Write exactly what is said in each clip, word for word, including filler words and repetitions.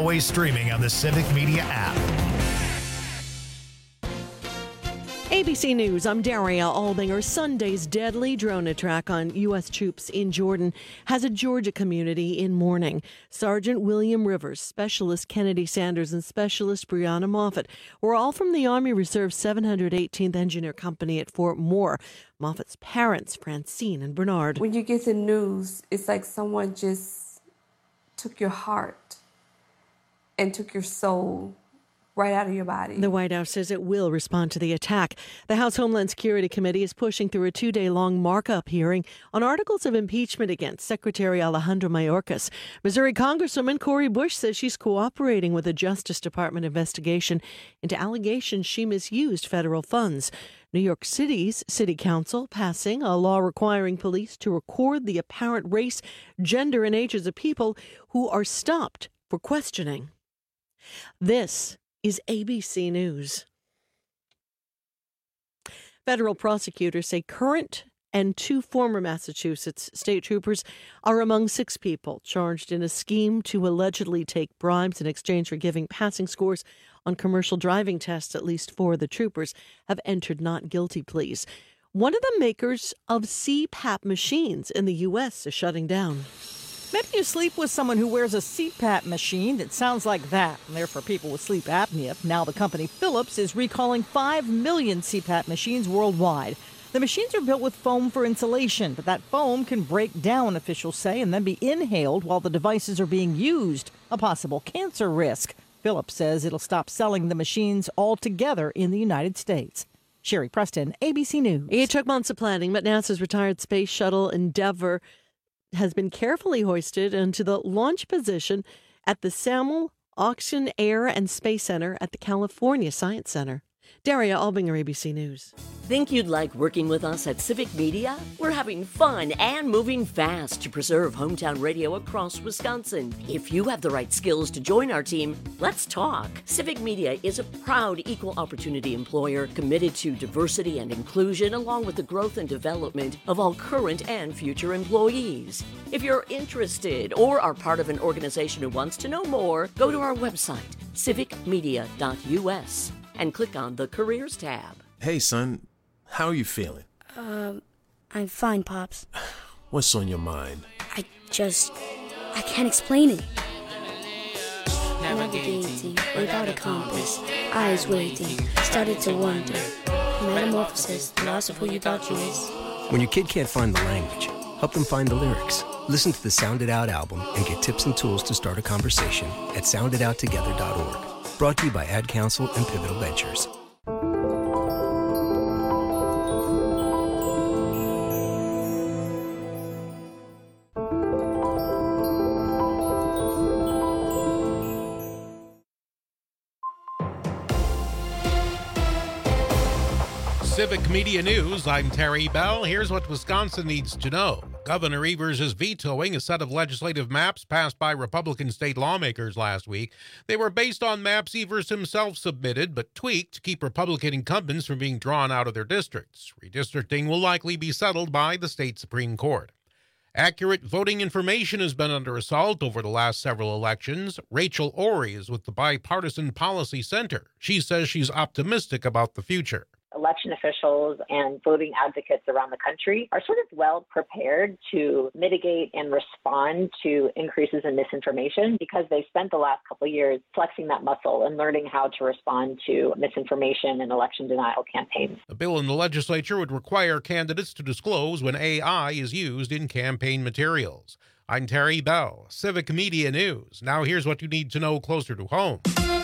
always streaming on the Civic Media app. A B C News, I'm Daria Albinger. Sunday's deadly drone attack on U S troops in Jordan has a Georgia community in mourning. Sergeant William Rivers, Specialist Kennedy Sanders, and Specialist Brianna Moffett were all from the Army Reserve seven hundred eighteenth Engineer Company at Fort Moore. Moffett's parents, Francine and Bernard. When you get the news, it's like someone just took your heart and took your soul right out of your body. The White House says it will respond to the attack. The House Homeland Security Committee is pushing through a two-day-long markup hearing on articles of impeachment against Secretary Alejandro Mayorkas. Missouri Congresswoman Cori Bush says she's cooperating with the Justice Department investigation into allegations she misused federal funds. New York City's City Council passing a law requiring police to record the apparent race, gender, and ages of people who are stopped for questioning. This is A B C News. Federal prosecutors say current and two former Massachusetts state troopers are among six people charged in a scheme to allegedly take bribes in exchange for giving passing scores on commercial driving tests. At least four of the troopers have entered not guilty pleas. One of the makers of C PAP machines in the U S is shutting down. Maybe you sleep with someone who wears a C PAP machine that sounds like that, and they're for people with sleep apnea. Now the company Philips is recalling five million C PAP machines worldwide. The machines are built with foam for insulation, but that foam can break down, officials say, and then be inhaled while the devices are being used, a possible cancer risk. Philips says it'll stop selling the machines altogether in the United States. Sherry Preston, A B C News. It took months of planning, but NASA's retired space shuttle Endeavour has been carefully hoisted into the launch position at the Samuel Oxen Air and Space Center at the California Science Center. Daria Albinger, A B C News. Think you'd like working with us at Civic Media? We're having fun and moving fast to preserve hometown radio across Wisconsin. If you have the right skills to join our team, let's talk. Civic Media is a proud equal opportunity employer committed to diversity and inclusion, along with the growth and development of all current and future employees. If you're interested or are part of an organization who wants to know more, go to our website, civic media dot u s. and click on the Careers tab. Hey, son. How are you feeling? Um, I'm fine, Pops. What's on your mind? I just... I can't explain it. Navigating without a compass, eyes waiting, started to wonder. Metamorphosis, the loss of who you thought you is. When your kid can't find the language, help them find the lyrics. Listen to the Sound It Out album and get tips and tools to start a conversation at sound it out together dot org. Brought to you by Ad Council and Pivotal Ventures. Civic Media News, I'm Terry Bell. Here's what Wisconsin needs to know. Governor Evers is vetoing a set of legislative maps passed by Republican state lawmakers last week. They were based on maps Evers himself submitted, but tweaked to keep Republican incumbents from being drawn out of their districts. Redistricting will likely be settled by the state Supreme Court. Accurate voting information has been under assault over the last several elections. Rachel Ory is with the Bipartisan Policy Center. She says she's optimistic about the future. Election officials and voting advocates around the country are sort of well prepared to mitigate and respond to increases in misinformation because they spent the last couple of years flexing that muscle and learning how to respond to misinformation and election denial campaigns. A bill in the legislature would require candidates to disclose when A I is used in campaign materials. I'm Terry Bell, Civic Media News. Now here's what you need to know closer to home.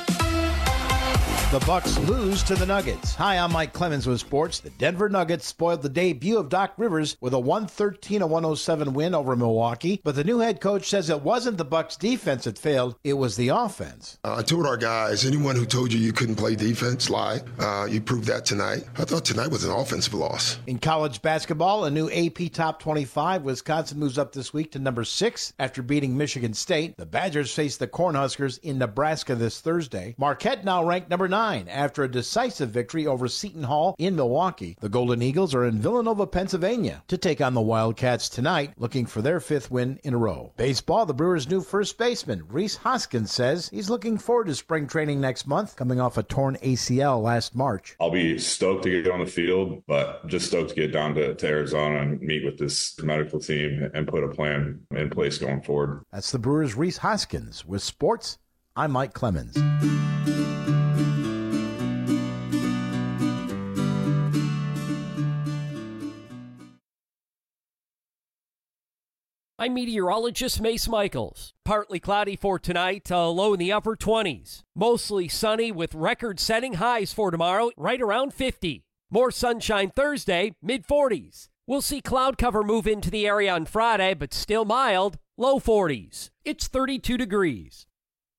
The Bucks lose to the Nuggets. Hi, I'm Mike Clemens with sports. The Denver Nuggets spoiled the debut of Doc Rivers with a one thirteen to one oh seven win over Milwaukee, but the new head coach says it wasn't the Bucks defense that failed, it was the offense. Uh, I told our guys, anyone who told you you couldn't play defense, lie. Uh, you proved that tonight. I thought tonight was an offensive loss. In college basketball, a new A P Top twenty-five, Wisconsin moves up this week to number six after beating Michigan State. The Badgers face the Cornhuskers in Nebraska this Thursday. Marquette now ranked number nine nine after a decisive victory over Seton Hall in Milwaukee. The Golden Eagles are in Villanova, Pennsylvania to take on the Wildcats tonight, looking for their fifth win in a row. Baseball, the Brewers' new first baseman, Rhys Hoskins, says he's looking forward to spring training next month, coming off a torn A C L last March. I'll be stoked to get on the field, but just stoked to get down to, to Arizona and meet with this medical team and put a plan in place going forward. That's the Brewers' Rhys Hoskins. With sports, I'm Mike Clemens. I'm meteorologist Mace Michaels. Partly cloudy for tonight, uh, low in the upper twenties. Mostly sunny with record-setting highs for tomorrow, right around fifty. More sunshine Thursday, mid forties. We'll see cloud cover move into the area on Friday, but still mild, low forties. It's thirty-two degrees.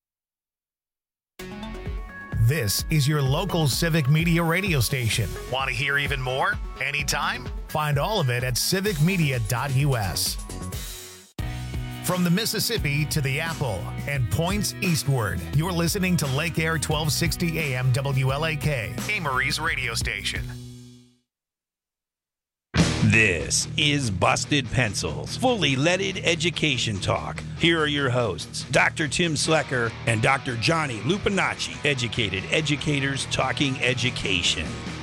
This is your local Civic Media radio station. Want to hear even more? Anytime? Find all of it at civic media dot u s. From the Mississippi to the Apple and points eastward, you're listening to Lake Air twelve sixty A M W L A K, Amory's radio station. This is Busted Pencils, fully leaded education talk. Here are your hosts, Doctor Tim Slecker and Doctor Johnny Lupinacci, educated educators talking education.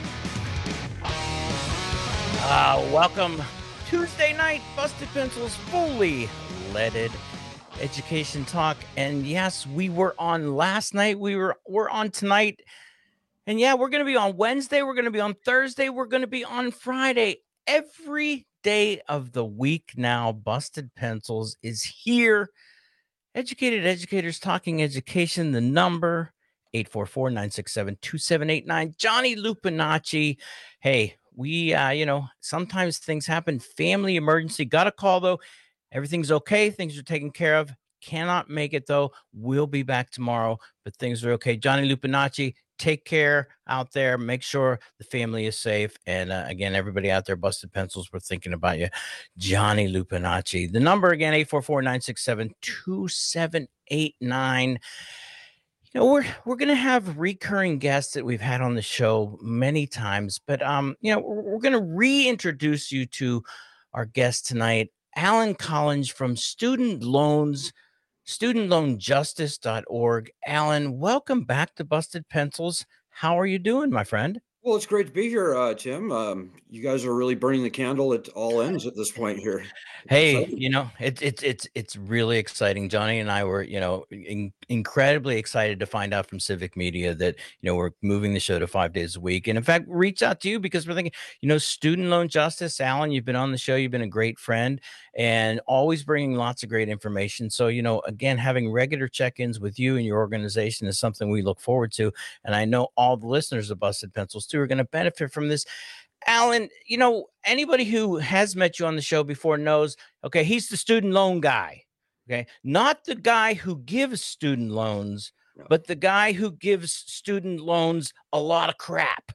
Uh, welcome Tuesday night, Busted Pencils, fully leaded education talk. And yes, we were on last night. We were we're on tonight. And yeah, we're going to be on Wednesday. We're going to be on Thursday. We're going to be on Friday. Every day of the week now, Busted Pencils is here. Educated educators talking education. The number, eight four four, nine six seven, two seven eight nine. Johnny Lupinacci. Hey, we, uh, you know, sometimes things happen. Family emergency. Got a call, though. Everything's okay. Things are taken care of. Cannot make it, though. We'll be back tomorrow, but things are okay. Johnny Lupinacci, take care out there. Make sure the family is safe. And uh, again, everybody out there, Busted Pencils, we're thinking about you. Johnny Lupinacci. The number again, eight four four, nine six seven, two seven eight nine. You know, we're we're gonna have recurring guests that we've had on the show many times, but um, you know, we're, we're gonna reintroduce you to our guest tonight, Alan Collins from Student Loans, student loan justice dot org. Alan, welcome back to Busted Pencils. How are you doing, my friend? Well, it's great to be here, uh, Tim. Um, you guys are really burning the candle at all ends at this point here. Hey, Exciting. you know, it's it's it's it's really exciting. Johnny and I were, you know, in, incredibly excited to find out from Civic Media that, you know, we're moving the show to five days a week. And in fact, reach out to you because we're thinking, you know, student loan justice. Alan, you've been on the show. You've been a great friend and always bringing lots of great information. So, you know, again, having regular check-ins with you and your organization is something we look forward to. And I know all the listeners of Busted Pencils too are going to benefit from this. Alan, you know, anybody who has met you on the show before knows, okay, he's the student loan guy, okay? Not the guy who gives student loans, no. but the guy who gives student loans a lot of crap.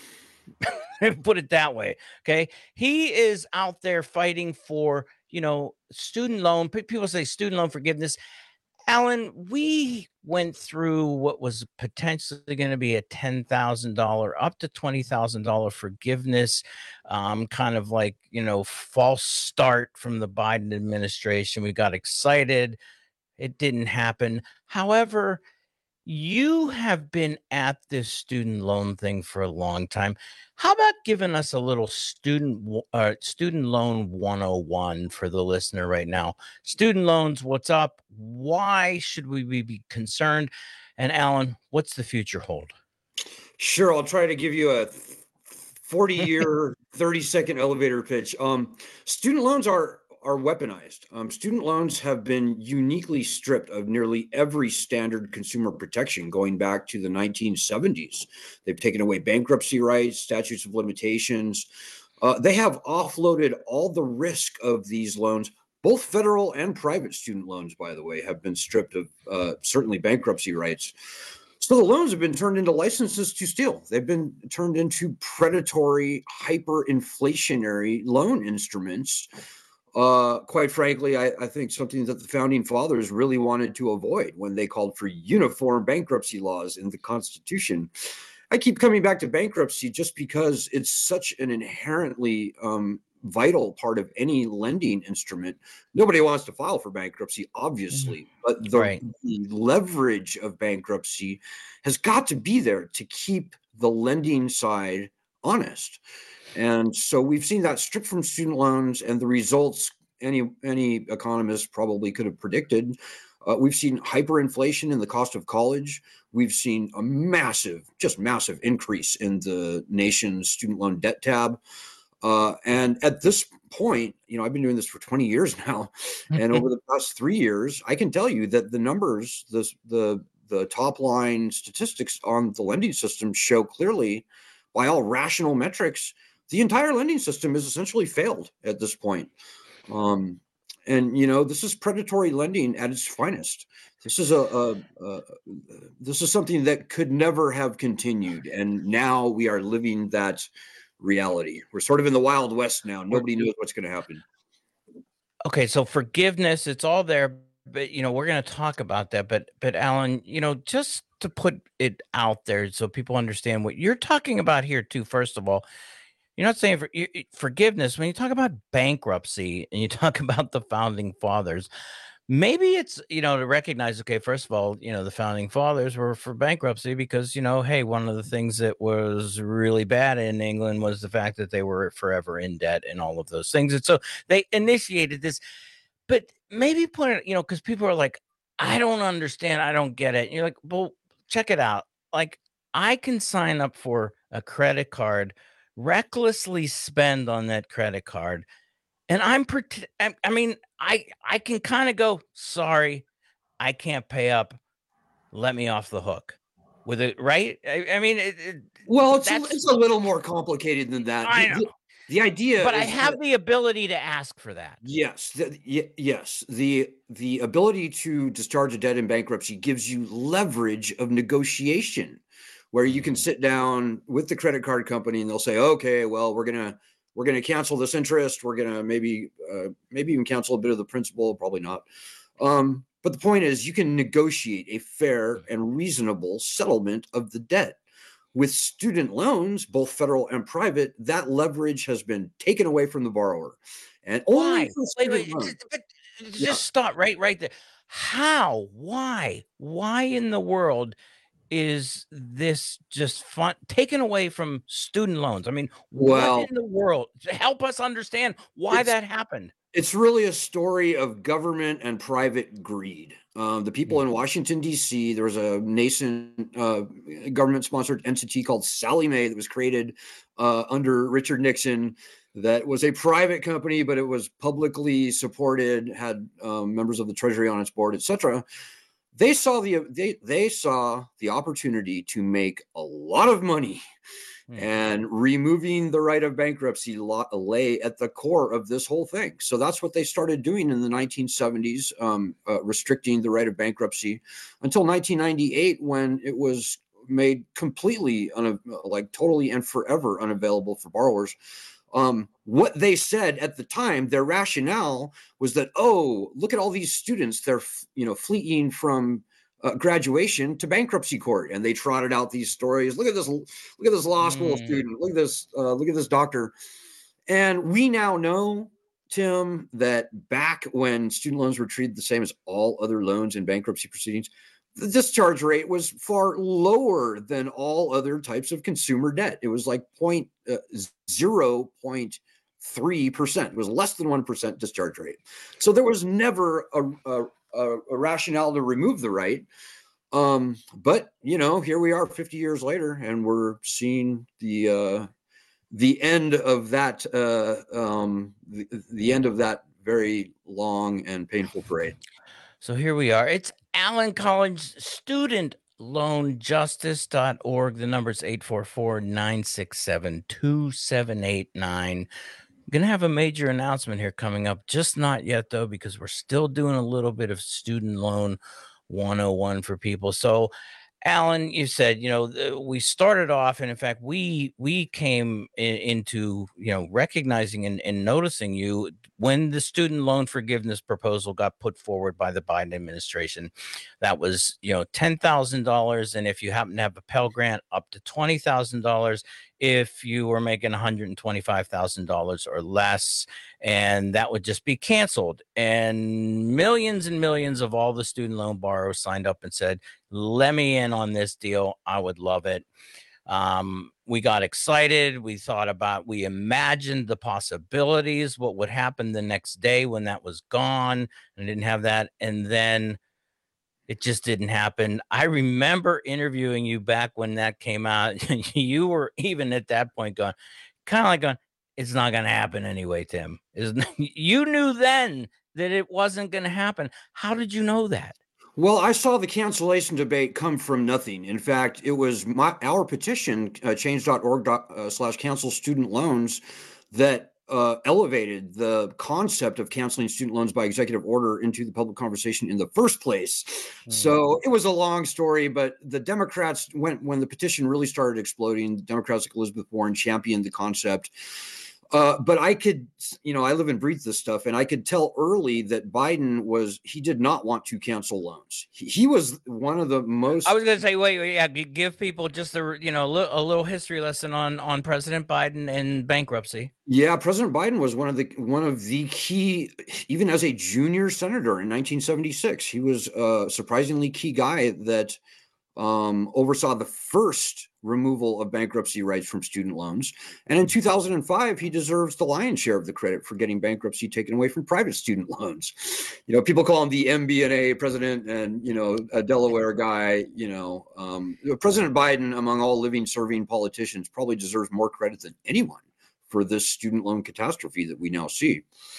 Put it that way, okay? He is out there fighting for, you know, student loan. People say student loan forgiveness. Alan, we went through what was potentially going to be a ten thousand dollars up to twenty thousand dollars forgiveness, um, kind of like, you know, false start from the Biden administration. We got excited. It didn't happen. However, you have been at this student loan thing for a long time. How about giving us a little student uh, student loan one oh one for the listener right now? Student loans, what's up? Why should we be concerned? And Alan, what's the future hold? Sure, I'll try to give you a forty-year, thirty-second elevator pitch. Um, student loans are are weaponized. Um, student loans have been uniquely stripped of nearly every standard consumer protection going back to the nineteen seventies. They've taken away bankruptcy rights, statutes of limitations. Uh, they have offloaded all the risk of these loans. Both federal and private student loans, by the way, have been stripped of uh, certainly bankruptcy rights. So the loans have been turned into licenses to steal. They've been turned into predatory, hyperinflationary loan instruments. Uh, quite frankly, I, I think something that the founding fathers really wanted to avoid when they called for uniform bankruptcy laws in the Constitution. I keep coming back to bankruptcy just because it's such an inherently um, vital part of any lending instrument. Nobody wants to file for bankruptcy, obviously, but the, Right. the leverage of bankruptcy has got to be there to keep the lending side honest. And so we've seen that stripped from student loans, and the results any any economist probably could have predicted. Uh, we've seen hyperinflation in the cost of college. We've seen a massive, just massive increase in the nation's student loan debt tab. Uh, and at this point, you know, I've been doing this for twenty years now, and over the past three years, I can tell you that the numbers, the the the top line statistics on the lending system show clearly, by all rational metrics, the entire lending system is essentially failed at this point. Um, and, you know, this is predatory lending at its finest. This is a, a, a this is something that could never have continued. And now we are living that reality. We're sort of in the Wild West now. Nobody knows what's going to happen. Okay, so forgiveness, it's all there, but you know, we're going to talk about that. But but Alan, you know, just to put it out there so people understand what you're talking about here too. First of all, you're not saying for, you, forgiveness when you talk about bankruptcy and you talk about the founding fathers. Maybe it's, you know, to recognize, okay, first of all, you know, the founding fathers were for bankruptcy because, you know, hey, one of the things that was really bad in England was the fact that they were forever in debt and all of those things. And so they initiated this, but maybe put it, you know, because people are like, I don't understand. I don't get it. And you're like, well, check it out. Like, I can sign up for a credit card, recklessly spend on that credit card. And I'm, pret- I I mean, I, I can kind of go, sorry, I can't pay up. Let me off the hook with it. Right. I, I mean, it, it, well, it's a, it's a little more complicated than that. I The- know. The, the idea, But I is have that- the ability to ask for that. Yes, the, y- yes. The the ability to discharge a debt in bankruptcy gives you leverage of negotiation, where you can sit down with the credit card company and they'll say, "Okay, well, we're gonna we're gonna cancel this interest. We're gonna maybe uh, maybe even cancel a bit of the principal. Probably not." Um, but the point is, you can negotiate a fair and reasonable settlement of the debt. With student loans, both federal and private, that leverage has been taken away from the borrower. And only Why? for Wait, student wait, loans. just, but just Yeah. stop right, right there. How? Why? Why in the world is this just fun taken away from student loans? I mean, Well- what in the world? Help us understand why It's- that happened. It's really a story of government and private greed. Um, the people in Washington, D C, there was a nascent uh, government sponsored entity called Sallie Mae that was created uh, under Richard Nixon. That was a private company, but it was publicly supported, had um, members of the Treasury on its board, et cetera. They saw the they they saw the opportunity to make a lot of money. And removing the right of bankruptcy lo- lay at the core of this whole thing. So that's what they started doing in the nineteen seventies, um, uh, restricting the right of bankruptcy until nineteen ninety-eight, when it was made completely, una- like totally and forever unavailable for borrowers. Um, what they said at the time, their rationale was that, oh, look at all these students, they're, f- you know, fleeing from Uh, graduation to bankruptcy court, and they trotted out these stories. Look at this! Look at this law school Mm. student. Look at this! Uh, look at this doctor. And we now know, Tim, that back when student loans were treated the same as all other loans in bankruptcy proceedings, the discharge rate was far lower than all other types of consumer debt. It was like point uh, zero point three percent. It was less than one percent discharge rate. So there was never a, a A, a rationale to remove the right. Um, but you know, here we are fifty years later, and we're seeing the uh, the end of that uh, um, the, the end of that very long and painful parade. So here we are. It's Allen College Student Loan Justice dot org. The number is eight four four, nine six seven, two seven eight nine. Going to have a major announcement here coming up. Just not yet, though, because we're still doing a little bit of student loan one oh one for people. So, Alan, you said, you know, we started off, and in fact, we we came in, into, you know, recognizing and, and noticing you when the student loan forgiveness proposal got put forward by the Biden administration. That was, you know, ten thousand dollars, and if you happen to have a Pell Grant, up to twenty thousand dollars if you were making one hundred twenty-five thousand dollars or less, and that would just be canceled. And millions and millions of all the student loan borrowers signed up and said, let me in on this deal. I would love it. Um, we got excited. We thought about, we imagined the possibilities, what would happen the next day when that was gone and didn't have that. And then it just didn't happen. I remember interviewing you back when that came out. You were even at that point going, kind of like going, it's not going to happen anyway, Tim. Isn't you knew then that it wasn't going to happen. How did you know that? Well, I saw the cancellation debate come from nothing. In fact, it was my our petition, uh, change dot org uh, slash cancel student loans, that uh, elevated the concept of canceling student loans by executive order into the public conversation in the first place. Mm. So it was a long story, but the Democrats, went when the petition really started exploding, the Democrats like Elizabeth Warren championed the concept. Uh, but I could, you know, I live and breathe this stuff, and I could tell early that Biden was, he did not want to cancel loans. He, he was one of the most. I was going to say, wait, wait, yeah, give people just a, you know, a little history lesson on on President Biden and bankruptcy. Yeah, President Biden was one of the one of the key, even as a junior senator in nineteen seventy-six. He was a surprisingly key guy that um, oversaw the first removal of bankruptcy rights from student loans. And in two thousand five, he deserves the lion's share of the credit for getting bankruptcy taken away from private student loans. You know, people call him the M B N A president and, you know, a Delaware guy. You know, um, President Biden, among all living, serving politicians, probably deserves more credit than anyone for this student loan catastrophe that we now see.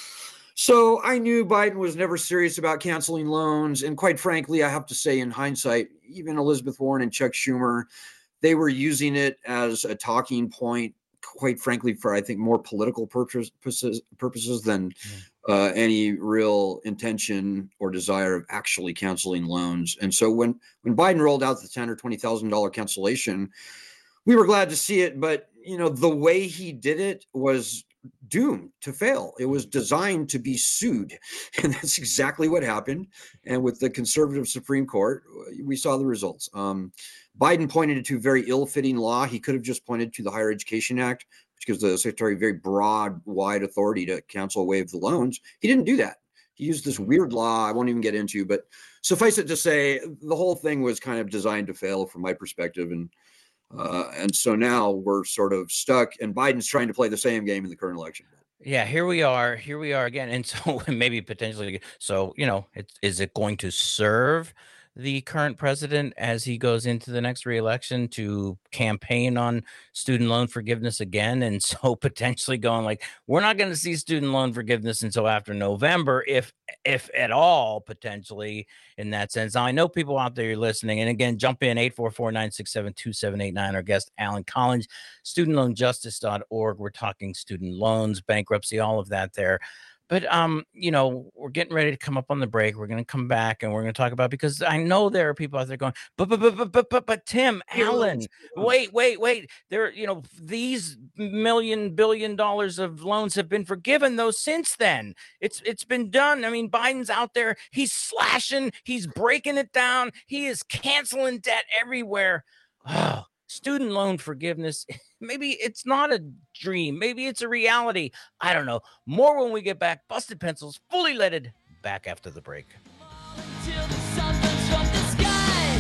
So I knew Biden was never serious about canceling loans. And quite frankly, I have to say, in hindsight, even Elizabeth Warren and Chuck Schumer, they were using it as a talking point, quite frankly, for, I think, more political purposes, purposes than uh, any real intention or desire of actually canceling loans. And so when, when Biden rolled out the ten thousand dollars or twenty thousand dollars cancellation, we were glad to see it. But, you know, the way he did it was doomed to fail. It was designed to be sued. And that's exactly what happened. And with the conservative Supreme Court, we saw the results. Um, Biden pointed to very ill-fitting law. He could have just pointed to the Higher Education Act, which gives the secretary very broad, wide authority to cancel, waive the loans. He didn't do that. He used this weird law I won't even get into, but suffice it to say, the whole thing was kind of designed to fail from my perspective. And uh, and so now we're sort of stuck, and Biden's trying to play the same game in the current election. Yeah, here we are. Here we are again. And so maybe potentially, so, you know, it's, is it going to serve the current president as he goes into the next reelection to campaign on student loan forgiveness again? And so potentially going like, we're not going to see student loan forgiveness until after November, if if at all, potentially in that sense. Now, I know people out there listening, and again, jump in eight four four, nine six seven, two seven eight nine. Our guest, Alan Collins, student loan justice dot org. We're talking student loans, bankruptcy, all of that there. But, um, you know, we're getting ready to come up on the break. We're going to come back and we're going to talk about, because I know there are people out there going, but, but, but, but, but, but, but Tim, Alan, wait, wait, wait. There, you know, these million, billion dollars of loans have been forgiven, though, since then. It's It's been done. I mean, Biden's out there. He's slashing. He's breaking it down. He is canceling debt everywhere. Oh, student loan forgiveness. Maybe it's not a dream. Maybe it's a reality. I don't know. More when we get back. Busted Pencils, fully leaded. Back after the break. Until the sun comes from the sky.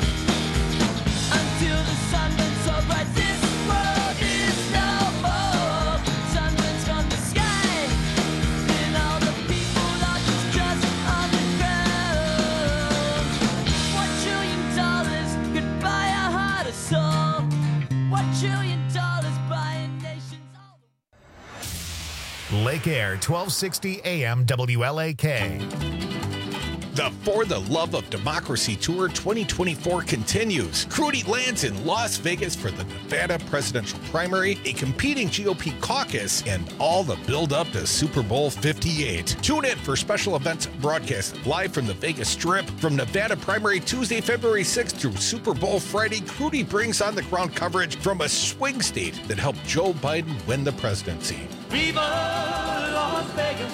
Until the sun burns so bright, this world is no more. Sun burns from the sky. And all the people are just just on the ground. One trillion dollars could buy a heart or soul. One trillion dollars buying nations. Lake Air, twelve sixty A M W L A K. The For the Love of Democracy Tour twenty twenty-four continues. Crudy lands in Las Vegas for the Nevada presidential primary, a competing G O P caucus, and all the build-up to Super Bowl fifty-eight. Tune in for special events broadcast live from the Vegas Strip. From Nevada primary Tuesday, February sixth through Super Bowl Friday, Crudy brings on-the-ground coverage from a swing state that helped Joe Biden win the presidency. Viva Las Vegas.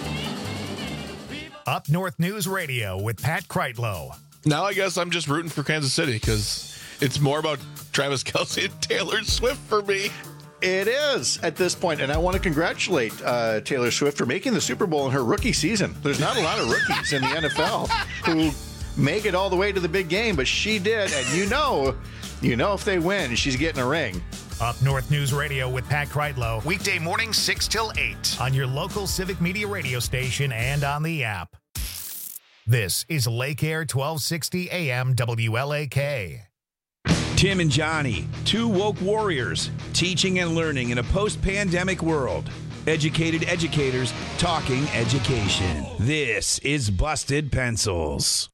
Up North News Radio with Pat Kreitlow. Now I guess I'm just rooting for Kansas City because it's more about Travis Kelce and Taylor Swift for me. It is at this point, and I want to congratulate uh, Taylor Swift for making the Super Bowl in her rookie season. There's not a lot of rookies in the N F L who make it all the way to the big game, but she did, and you know, you know if they win, she's getting a ring. Up North News Radio with Pat Kreitlow. Weekday mornings six till eight on your local Civic Media radio station and on the app. This is Lake Air twelve sixty A M W L A K. Tim and Johnny, two woke warriors, teaching and learning in a post-pandemic world. Educated educators talking education. This is Busted Pencils.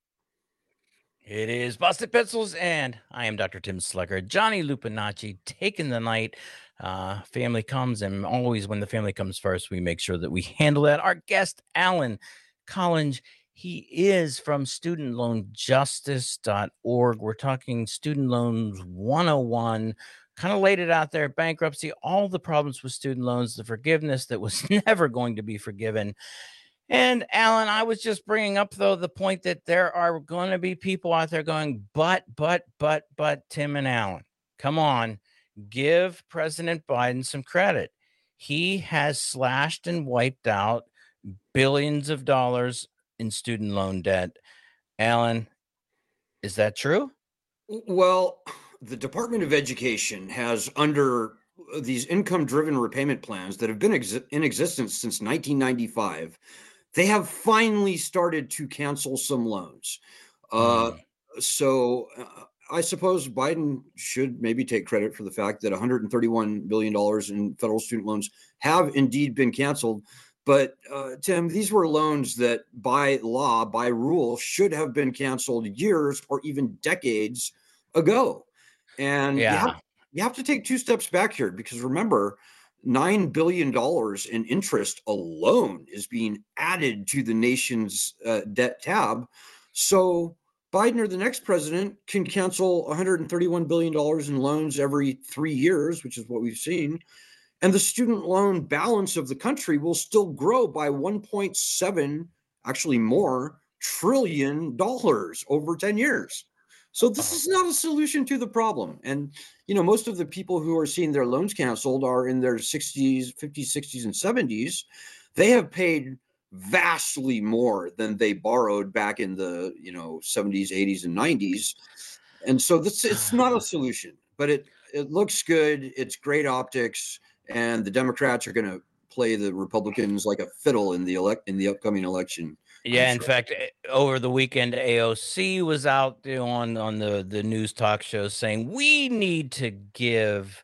It is Busted Pencils, and I am Doctor Tim Slecker. Johnny Lupinacci taking the night. Uh, family comes, and always when the family comes first, we make sure that we handle that. Our guest, Alan Collins, he is from student loan justice dot org. We're talking student loans one oh one. Kind of laid it out there, bankruptcy, all the problems with student loans, the forgiveness that was never going to be forgiven. And Alan, I was just bringing up, though, the point that there are going to be people out there going, but, but, but, but, Tim and Alan, come on, give President Biden some credit. He has slashed and wiped out billions of dollars in student loan debt. Alan, is that true? Well, the Department of Education has, under these income-driven repayment plans that have been ex- in existence since nineteen ninety-five, they have finally started to cancel some loans. Uh, so uh, I suppose Biden should maybe take credit for the fact that one hundred thirty-one billion dollars in federal student loans have indeed been canceled. But uh, Tim, these were loans that by law, by rule, should have been canceled years or even decades ago. And Yeah. you, have, you have to take two steps back here, because remember, nine billion dollars in interest alone is being added to the nation's uh, debt tab. So Biden or the next president can cancel one hundred thirty-one billion dollars in loans every three years, which is what we've seen. And the student loan balance of the country will still grow by one point seven, actually more, trillion dollars over ten years. So this is not a solution to the problem. And, you know, most of the people who are seeing their loans canceled are in their sixties, fifties, sixties, and seventies. They have paid vastly more than they borrowed back in the, you know, seventies, eighties, and nineties. And so this, it's not a solution, but it, it looks good. It's great optics. And the Democrats are going to play the Republicans like a fiddle in the elect in the upcoming election. Yeah, in fact, eh, over the weekend, A O C was out there on on the the news talk shows saying we need to give,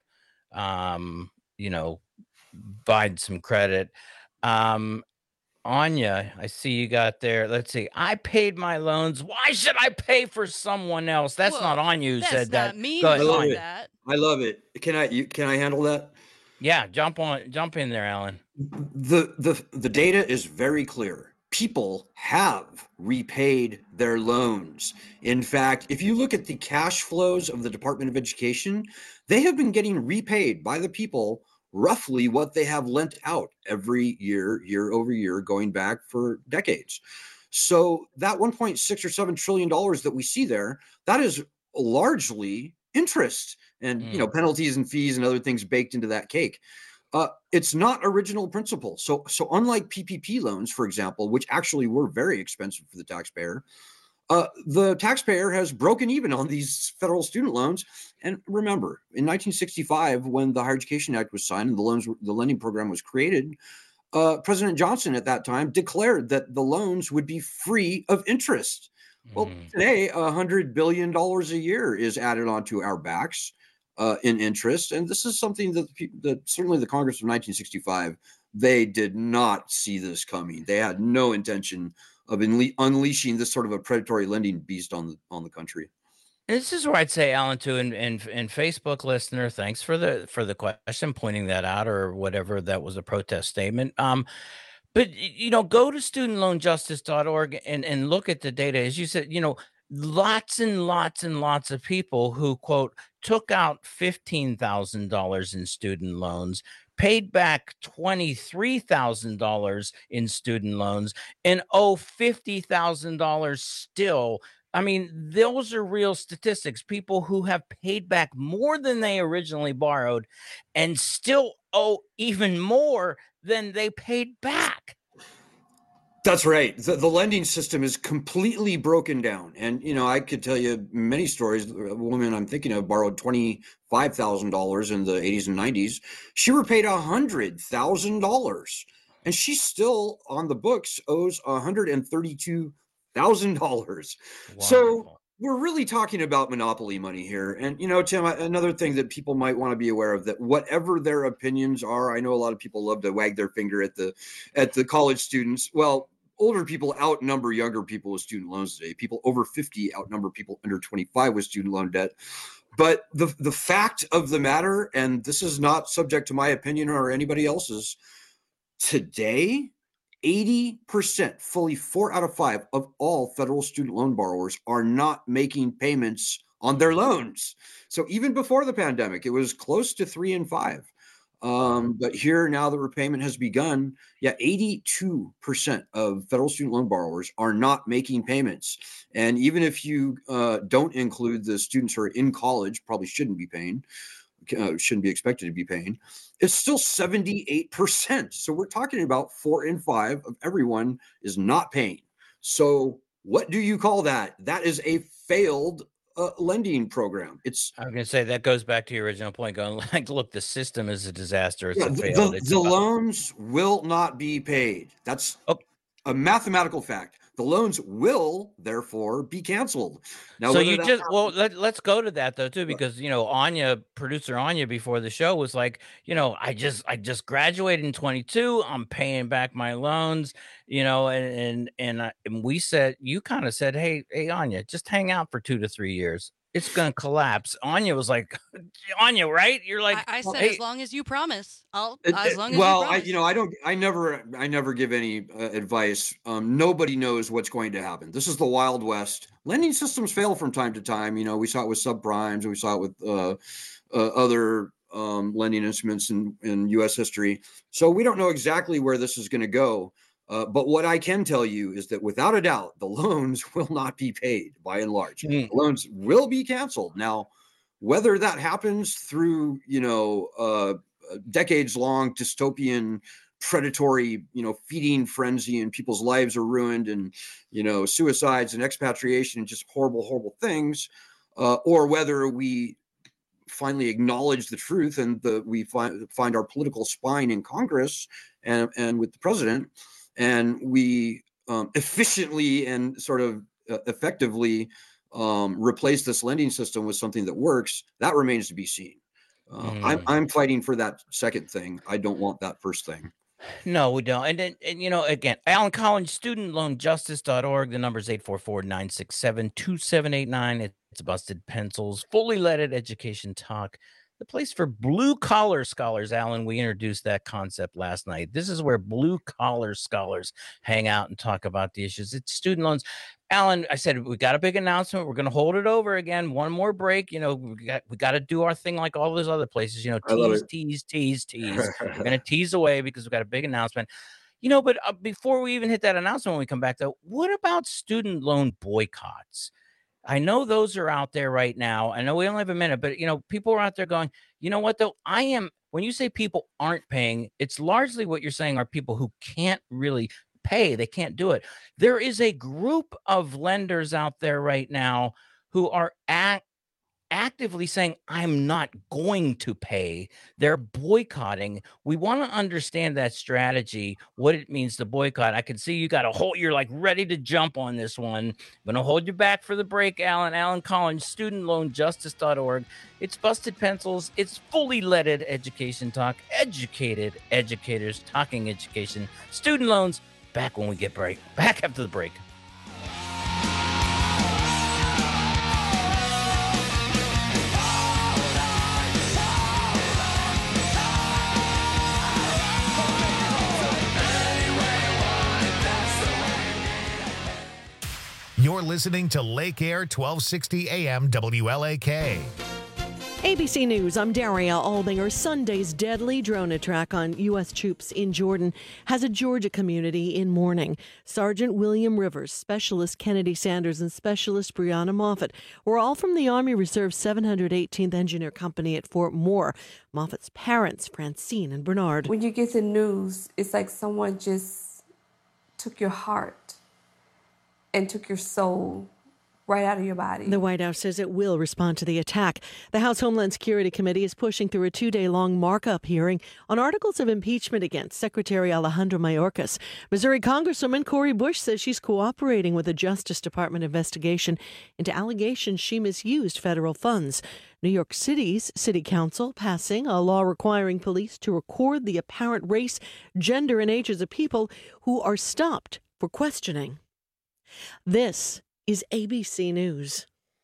um, you know, Biden some credit. Um, Anya, I see you got there. Let's see. I paid my loans. Why should I pay for someone else? That's Well, not Anya who that's said that. not me Go who ahead, said Anya. that. I love it. Can I you, can I handle that? Yeah, jump on, jump in there, Alan. The the the data is very clear. People have repaid their loans. In fact, if you look at the cash flows of the Department of Education, they have been getting repaid by the people roughly what they have lent out every year, year over year, going back for decades. So that one point six or seven trillion dollars that we see there, that is largely interest and you know penalties and fees and other things baked into that cake. Uh, it's not original principal. So, so unlike P P P loans, for example, which actually were very expensive for the taxpayer, uh, the taxpayer has broken even on these federal student loans. And remember, in nineteen sixty-five, when the Higher Education Act was signed and the loans, the lending program was created, uh, President Johnson at that time declared that the loans would be free of interest. Well, today, one hundred billion dollars a year is added onto our backs uh, in interest. And this is something that, the, that certainly the Congress of nineteen sixty-five, they did not see this coming. They had no intention of unle- unleashing this sort of a predatory lending beast on the on the country. This is where I'd say, Alan, too, and, and and Facebook listener, thanks for the for the question, pointing that out, or whatever that was a protest statement. Um, but y- you know, go to student loan justice dot org and and look at the data. As you said, you know, lots and lots and lots of people who quote took out fifteen thousand dollars in student loans, paid back twenty-three thousand dollars in student loans, and owe fifty thousand dollars still. I mean, those are real statistics. People who have paid back more than they originally borrowed and still owe even more than they paid back. That's right. The, the lending system is completely broken down. And, you know, I could tell you many stories. A woman I'm thinking of borrowed twenty-five thousand dollars in the eighties and nineties. She repaid one hundred thousand dollars. And she still, on the books, owes one hundred thirty-two thousand dollars. So we're really talking about monopoly money here. And, you know, Tim, I- another thing that people might want to be aware of, that whatever their opinions are, I know a lot of people love to wag their finger at the at the college students. Well, older people outnumber younger people with student loans today. People over fifty outnumber people under twenty-five with student loan debt. But the the fact of the matter, and this is not subject to my opinion or anybody else's, today, eighty percent, fully four out of five of all federal student loan borrowers are not making payments on their loans. So even before the pandemic, it was close to three and five. Um, but here, now that repayment has begun, yeah, eighty-two percent of federal student loan borrowers are not making payments. And even if you uh, don't include the students who are in college, probably shouldn't be paying, uh, shouldn't be expected to be paying, it's still seventy-eight percent. So we're talking about four in five of everyone is not paying. So what do you call that? That is a failed uh, lending program. It's I'm going to say that goes back to your original point, going like, look, the system is a disaster. It's yeah, a the, failed. the, It's the about- loans will not be paid. That's a mathematical fact. The loans will therefore be canceled. Now, so whether you that just happens- well let, let's go to that though too, because you know Anya, producer Anya, before the show was like, you know, I just I just graduated in twenty-two. I'm paying back my loans, you know, and and and, I, and we said, you kind of said, hey hey Anya, just hang out for two to three years. It's gonna collapse. Anya was like, Anya, right? You're like, I, I said, hey, as long as you promise, I'll It- as it- long as well, you I, promise. you know, I don't, I never, I never give any uh, advice. Um, nobody knows what's going to happen. This is the Wild West. Lending systems fail from time to time. You know, we saw it with subprimes, and we saw it with uh, uh, other um, lending instruments in, in U S history. So we don't know exactly where this is going to go. Uh, but what I can tell you is that without a doubt, the loans will not be paid by and large. The loans will be canceled. Now, whether that happens through, you know, uh, decades long dystopian predatory, you know, feeding frenzy, and people's lives are ruined, and, you know, suicides and expatriation and just horrible, horrible things, uh, or whether we finally acknowledge the truth and the, we find, find our political spine in Congress and, and with the president, and we um, efficiently and sort of uh, effectively um, replace this lending system with something that works, that remains to be seen. Uh, I'm, I'm fighting for that second thing. I don't want that first thing. No, we don't. And then, and you know, again, Alan Collins, student loan justice dot org. The number is eight four four, nine six seven, two seven eight nine. It's Busted Pencils, fully leaded education talk, the place for blue collar scholars. Alan, we introduced that concept last night. This is where blue collar scholars hang out and talk about the issues. It's student loans. Alan, I said, we got a big announcement. We're going to hold it over again. One more break. You know, we got, we got to do our thing like all those other places, you know, I love tease, it. tease, tease, tease. We're going to tease away because we've got a big announcement. You know, but uh, before we even hit that announcement, when we come back, though, what about student loan boycotts? I know those are out there right now. I know we only have a minute, but, you know, people are out there going, you know what, though? I am, when you say people aren't paying, it's largely what you're saying are people who can't really pay. They can't do it. There is a group of lenders out there right now who are act, actively saying, I'm not going to pay. They're boycotting. We want to understand that strategy, what it means to boycott. I can see you got a whole, you're like ready to jump on this one. I'm going to hold you back for the break, Alan. Alan Collins, student loan justice dot org. It's Busted Pencils. It's fully leaded education talk. Educated educators talking education. Student loans back when we get break. Back after the break. You're listening to Lake Air twelve sixty A M W L A K. A B C News, I'm Daria Albinger. Sunday's deadly drone attack on U S troops in Jordan has a Georgia community in mourning. Sergeant William Rivers, Specialist Kennedy Sanders, and Specialist Brianna Moffett were all from the Army Reserve seven hundred eighteenth Engineer Company at Fort Moore. Moffat's parents, Francine and Bernard. When you get the news, it's like someone just took your heart and took your soul right out of your body. The White House says it will respond to the attack. The House Homeland Security Committee is pushing through a two-day-long markup hearing on articles of impeachment against Secretary Alejandro Mayorkas. Missouri Congresswoman Cori Bush says she's cooperating with the Justice Department investigation into allegations she misused federal funds. New York City's City Council passing a law requiring police to record the apparent race, gender, and ages of people who are stopped for questioning. This is A B C News.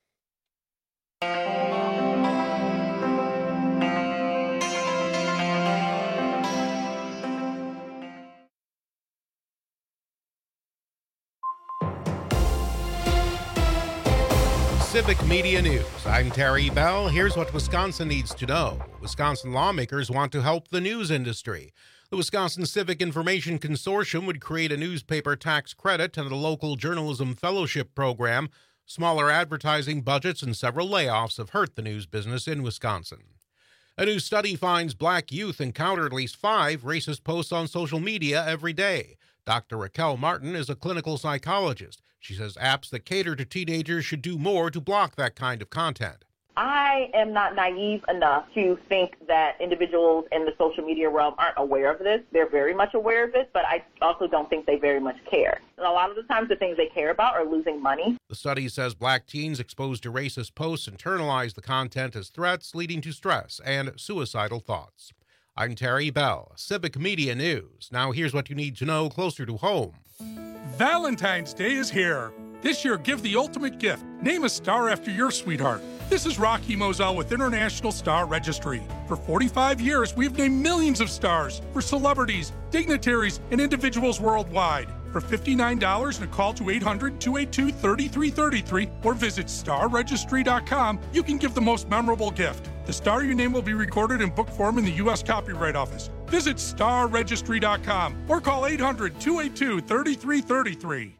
Civic Media News. I'm Terry Bell. Here's what Wisconsin needs to know. Wisconsin lawmakers want to help the news industry. The Wisconsin Civic Information Consortium would create a newspaper tax credit and a local journalism fellowship program. Smaller advertising budgets and several layoffs have hurt the news business in Wisconsin. A new study finds black youth encounter at least five racist posts on social media every day. Doctor Raquel Martin is a clinical psychologist. She says apps that cater to teenagers should do more to block that kind of content. I am not naive enough to think that individuals in the social media realm aren't aware of this. They're very much aware of it, but I also don't think they very much care. And a lot of the times the things they care about are losing money. The study says black teens exposed to racist posts internalize the content as threats, leading to stress and suicidal thoughts. I'm Terry Bell, Civic Media News. Now here's what you need to know closer to home. Valentine's Day is here. This year, give the ultimate gift. Name a star after your sweetheart. This is Rocky Moselle with International Star Registry. For forty-five years, we've named millions of stars for celebrities, dignitaries, and individuals worldwide. For fifty-nine dollars and a call to eight hundred, two eight two, three three three three or visit star registry dot com, you can give the most memorable gift. The star you name will be recorded in book form in the U S Copyright Office. Visit star registry dot com or call eight hundred, two eight two, three three three three.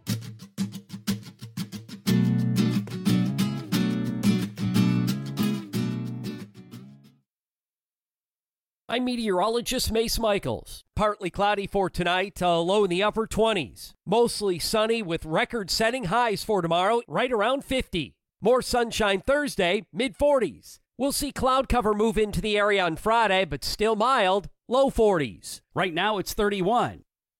I'm meteorologist Mace Michaels. Partly cloudy for tonight, a low in the upper twenties. Mostly sunny with record-setting highs for tomorrow, right around fifty. More sunshine Thursday, mid forties. We'll see cloud cover move into the area on Friday, but still mild, low forties. Right now it's thirty-one.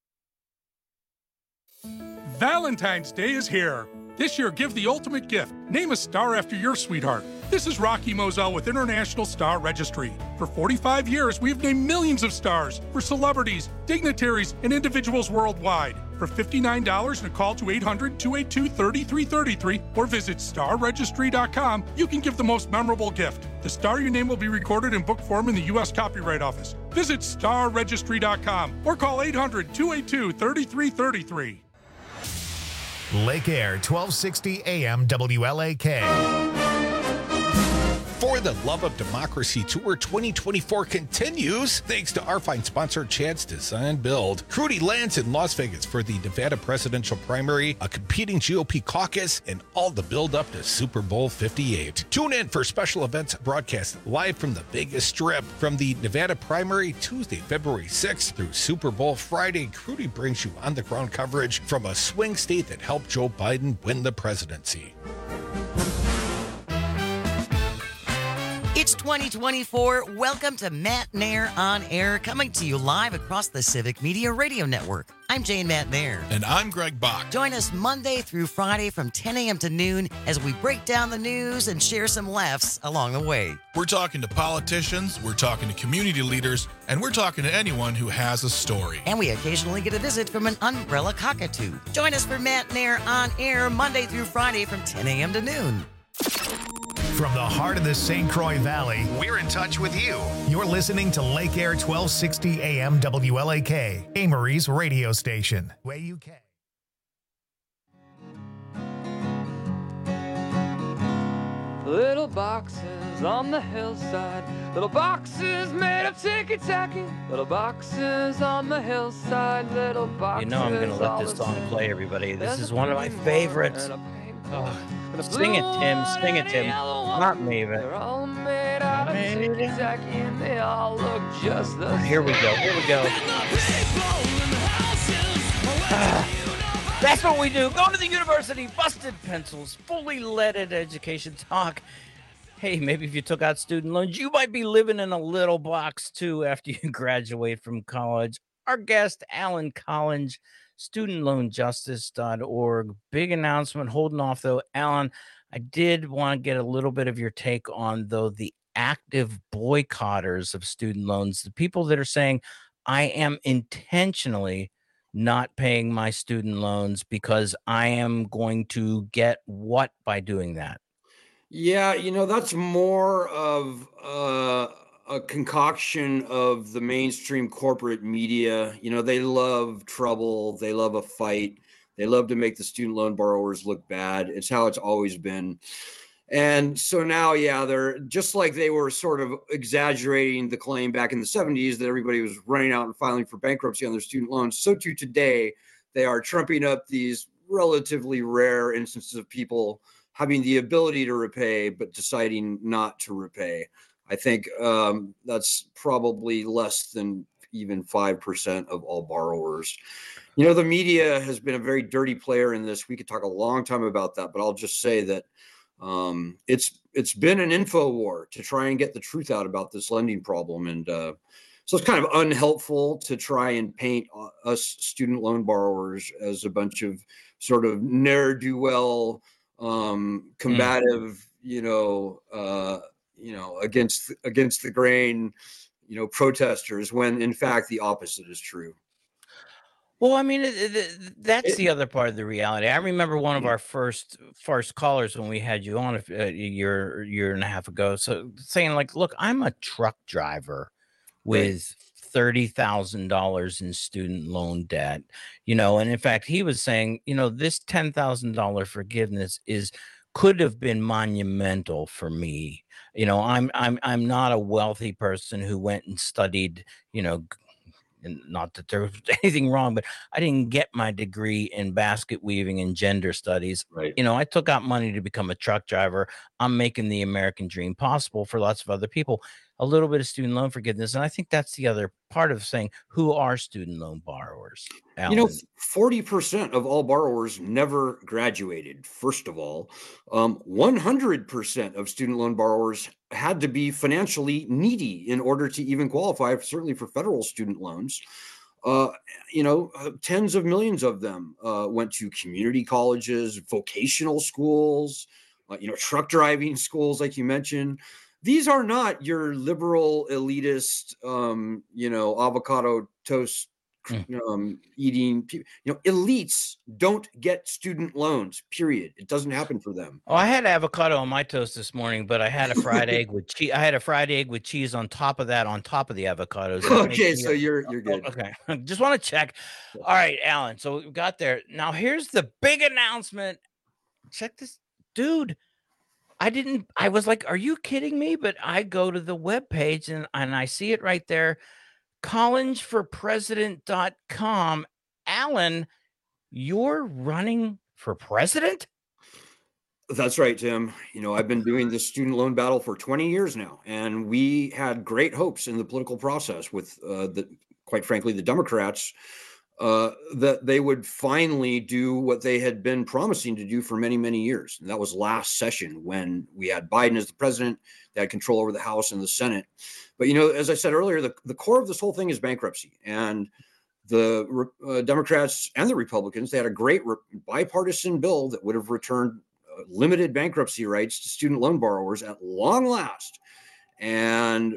Valentine's Day is here. This year, give the ultimate gift. Name a star after your sweetheart. This is Rocky Moselle with International Star Registry. For forty-five years, we've named millions of stars for celebrities, dignitaries, and individuals worldwide. For fifty-nine dollars and a call to eight hundred, two eight two, three three three three or visit star registry dot com, you can give the most memorable gift. The star you name will be recorded in book form in the U S Copyright Office. Visit star registry dot com or call eight hundred, two eight two, three three three three. Lake Air twelve sixty A M W L A K. For the Love of Democracy Tour twenty twenty-four continues thanks to our fine sponsor, Chad's Design Build. Crudy lands in Las Vegas for the Nevada presidential primary, a competing G O P caucus, and all the build up to Super Bowl fifty-eight. Tune in for special events broadcast live from the Vegas Strip from the Nevada primary Tuesday, February sixth through Super Bowl Friday. Crudy brings you on-the-ground coverage from a swing state that helped Joe Biden win the presidency. It's twenty twenty-four. Welcome to Matt Nair on Air, coming to you live across the Civic Media Radio Network. I'm Jane Matt Nair. And I'm Greg Bach. Join us Monday through Friday from ten a.m. to noon as we break down the news and share some laughs along the way. We're talking to politicians, we're talking to community leaders, and we're talking to anyone who has a story. And we occasionally get a visit from an umbrella cockatoo. Join us for Matt Nair on Air Monday through Friday from ten a.m. to noon. From the heart of the Saint Croix Valley, we're in touch with you. You're listening to Lake Air twelve sixty A M W L A K, Amory's radio station. Way U K. Little boxes on the hillside, little boxes made of ticky-tacky, little boxes on the hillside, little boxes. You know I'm going to let this song play, everybody. This is one of my favorites. Oh, sing it, Tim. Sing it, Tim. Not me, but... They're all made out of ticky-tacky and they all look just the same. Here we go. Here we go. Ah, that's what we do. Go to the university, busted pencils, fully leaded education talk. Hey, maybe if you took out student loans, you might be living in a little box too after you graduate from college. Our guest, Alan Collins, student loan justice dot org. Big announcement holding off, though. Alan, I did want to get a little bit of your take on, though, the active boycotters of student loans, the people that are saying, I am intentionally not paying my student loans because I am going to get what by doing that? Yeah, you know, that's more of uh, a concoction of the mainstream corporate media. You know, they love trouble. They love a fight. They love to make the student loan borrowers look bad. It's how it's always been. And so now, yeah, they're just like they were sort of exaggerating the claim back in the seventies that everybody was running out and filing for bankruptcy on their student loans. So too today, they are trumping up these relatively rare instances of people having the ability to repay, but deciding not to repay. I think um, that's probably less than even five percent of all borrowers. You know, the media has been a very dirty player in this. We could talk a long time about that, but I'll just say that um, it's it's been an info war to try and get the truth out about this lending problem. And uh, so it's kind of unhelpful to try and paint uh, us student loan borrowers as a bunch of sort of ne'er-do-well, um, combative, mm. you know, uh, you know, against against the grain, you know, protesters, when in fact the opposite is true. Well, I mean, it, it, that's the other part of the reality. I remember one of our first first callers when we had you on a, a year year and a half ago, so saying like, "Look, I'm a truck driver with thirty thousand dollars in student loan debt," you know, and in fact, he was saying, you know, this ten thousand dollar forgiveness is could have been monumental for me. You know, I'm I'm I'm not a wealthy person who went and studied, you know. And not that there was anything wrong, but I didn't get my degree in basket weaving and gender studies. Right. You know, I took out money to become a truck driver. I'm making the American dream possible for lots of other people. A little bit of student loan forgiveness. And I think that's the other part of saying, who are student loan borrowers? Alan? You know, forty percent of all borrowers never graduated, first of all. Um, one hundred percent of student loan borrowers had to be financially needy in order to even qualify, certainly for federal student loans. Uh, you know, uh, tens of millions of them uh, went to community colleges, vocational schools, uh, you know, truck driving schools, like you mentioned. These are not your liberal elitist, um, you know, avocado toast um, eating. You know, elites don't get student loans, period. It doesn't happen for them. Oh, I had avocado on my toast this morning, but I had a fried egg with cheese. I had a fried egg with cheese on top of that, on top of the avocados. Okay, so you're you're good. Okay, just want to check. All right, Alan. So we got there. Now here's the big announcement. Check this, dude. I didn't, I was like, are you kidding me? But I go to the webpage and, and I see it right there. college for president dot com. Alan, you're running for president? That's right, Tim. You know, I've been doing this student loan battle for twenty years now, and we had great hopes in the political process with uh, the, quite frankly, the Democrats uh, that they would finally do what they had been promising to do for many, many years. And that was last session when we had Biden as the president, they had control over the House and the Senate. But, you know, as I said earlier, the, the core of this whole thing is bankruptcy. And the uh, Democrats and the Republicans, they had a great re- bipartisan bill that would have returned uh, limited bankruptcy rights to student loan borrowers at long last. And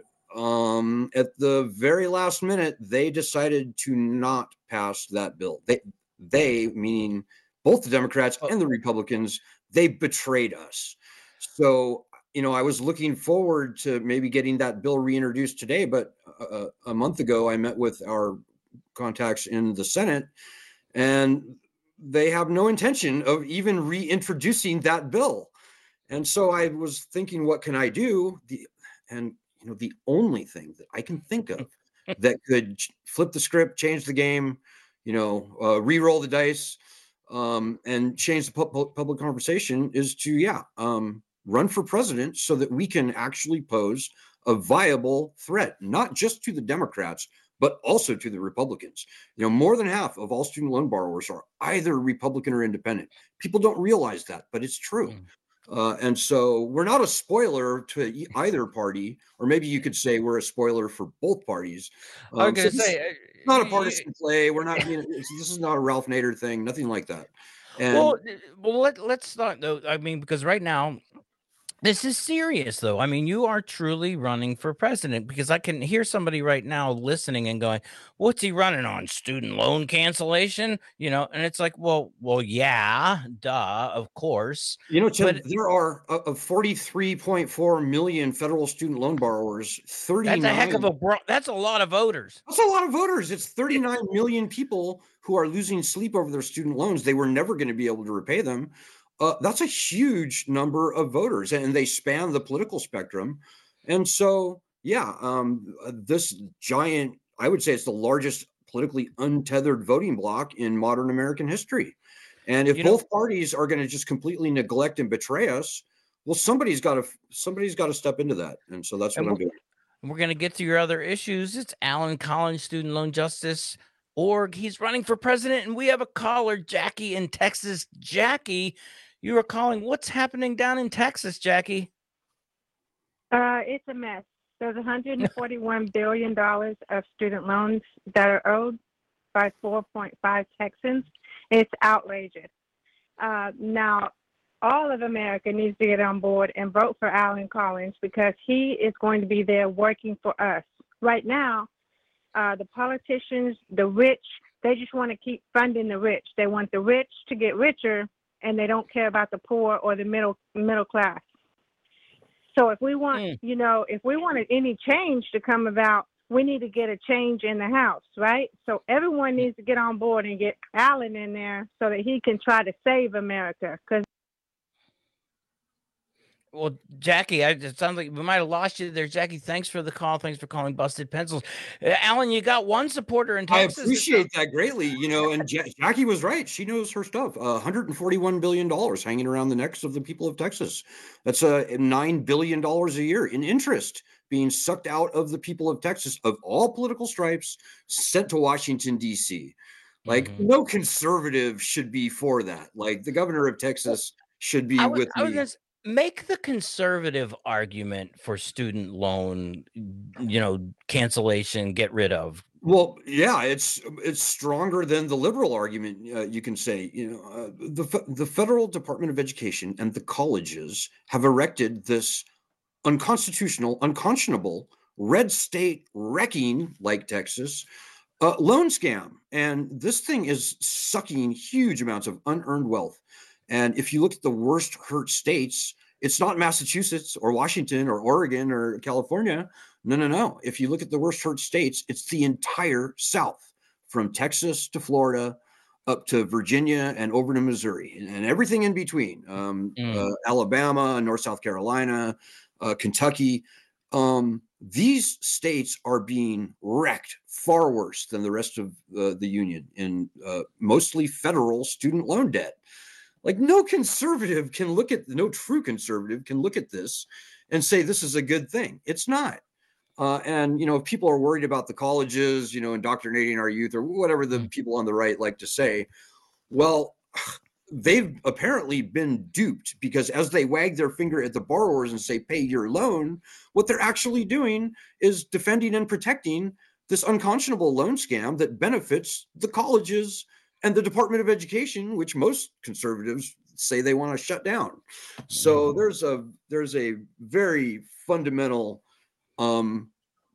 um, at the very last minute, they decided to not pass that bill. They, they meaning both the Democrats and the Republicans, they betrayed us. So, you know, I was looking forward to maybe getting that bill reintroduced today, but uh, a month ago, I met with our contacts in the Senate, and they have no intention of even reintroducing that bill. And so I was thinking, what can I do? The, and, you know, the only thing that I can think of that could flip the script, change the game, you know, uh, re-roll the dice, um, and change the pu- public conversation is to, yeah, um, run for president so that we can actually pose a viable threat, not just to the Democrats, but also to the Republicans. You know, more than half of all student loan borrowers are either Republican or independent. People don't realize that, but it's true. Mm. Uh, and so we're not a spoiler to either party, or maybe you could say we're a spoiler for both parties. Um, I was going to so say, it's not a partisan play. We're not, you know, this is not a Ralph Nader thing, nothing like that. And well, well, let, let's not though. I mean, because right now, this is serious, though. I mean, you are truly running for president, because I can hear somebody right now listening and going, what's he running on? Student loan cancellation? You know, and it's like, well, well, yeah, duh, of course. You know, Tim, but there are uh, of forty-three point four million federal student loan borrowers, thirty-nine. That's a heck of a, bro- that's a lot of voters. That's a lot of voters. It's thirty-nine million people who are losing sleep over their student loans. They were never going to be able to repay them. Uh, that's a huge number of voters, and they span the political spectrum. And so, yeah, um, this giant, I would say it's the largest politically untethered voting bloc in modern American history. And if you both know, parties are going to just completely neglect and betray us, well, somebody's got to somebody's got to step into that. And so that's what I'm doing. We're going to get to your other issues. It's Alan Collins, Student Loan Justice Org. He's running for president, and we have a caller, Jackie in Texas. Jackie, you are calling. What's happening down in Texas, Jackie? Uh, it's a mess. There's one hundred forty-one billion dollars of student loans that are owed by four point five Texans. It's outrageous. Uh, now, all of America needs to get on board and vote for Alan Collins, because he is going to be there working for us. Right now, uh, the politicians, the rich, they just want to keep funding the rich. They want the rich to get richer, and they don't care about the poor or the middle middle class. So if we want, mm. you know, if we wanted any change to come about, we need to get a change in the House, right? So everyone needs to get on board and get Alan in there so that he can try to save America. Because Well, Jackie, I, it sounds like we might have lost you there. Jackie, thanks for the call. Thanks for calling Busted Pencils. Uh, Alan, you got one supporter in Texas. I appreciate that greatly. You know, and ja- Jackie was right. She knows her stuff. Uh, one hundred forty-one billion dollars hanging around the necks of the people of Texas. That's uh, nine billion dollars a year in interest being sucked out of the people of Texas of all political stripes, sent to Washington, D C. Like, mm-hmm. no conservative should be for that. Like, the governor of Texas should be I was, with I was me. Gonna, make the conservative argument for student loan, you know, cancellation, get rid of. Well, yeah, it's it's stronger than the liberal argument. Uh, you can say, you know, uh, the the Federal Department of Education and the colleges have erected this unconstitutional, unconscionable, red state wrecking, like Texas, uh, loan scam, and this thing is sucking huge amounts of unearned wealth. And if you look at the worst hurt states, it's not Massachusetts or Washington or Oregon or California. No, no, no. If you look at the worst hurt states, it's the entire South, from Texas to Florida, up to Virginia and over to Missouri, and, and everything in between. Um, mm. uh, Alabama, North South Carolina, uh, Kentucky. Um, these states are being wrecked far worse than the rest of uh, the union in uh, mostly federal student loan debt. Like, no conservative can look at, no true conservative can look at this and say this is a good thing. It's not. Uh, and, you know, if people are worried about the colleges, you know, indoctrinating our youth or whatever the people on the right like to say, well, they've apparently been duped, because as they wag their finger at the borrowers and say, pay your loan, what they're actually doing is defending and protecting this unconscionable loan scam that benefits the colleges and the Department of Education, which most conservatives say they want to shut down. So there's a there's a very fundamental um,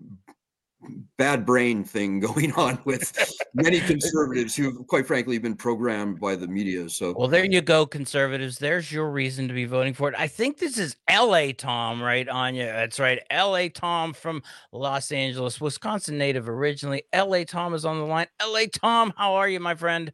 bad brain thing going on with many conservatives who, quite frankly, been programmed by the media. So, Well, there you go, conservatives. There's your reason to be voting for it. I think this is L A Tom, right, Anya? That's right. L A Tom from Los Angeles, Wisconsin native originally. L A Tom is on the line. L A Tom, how are you, my friend?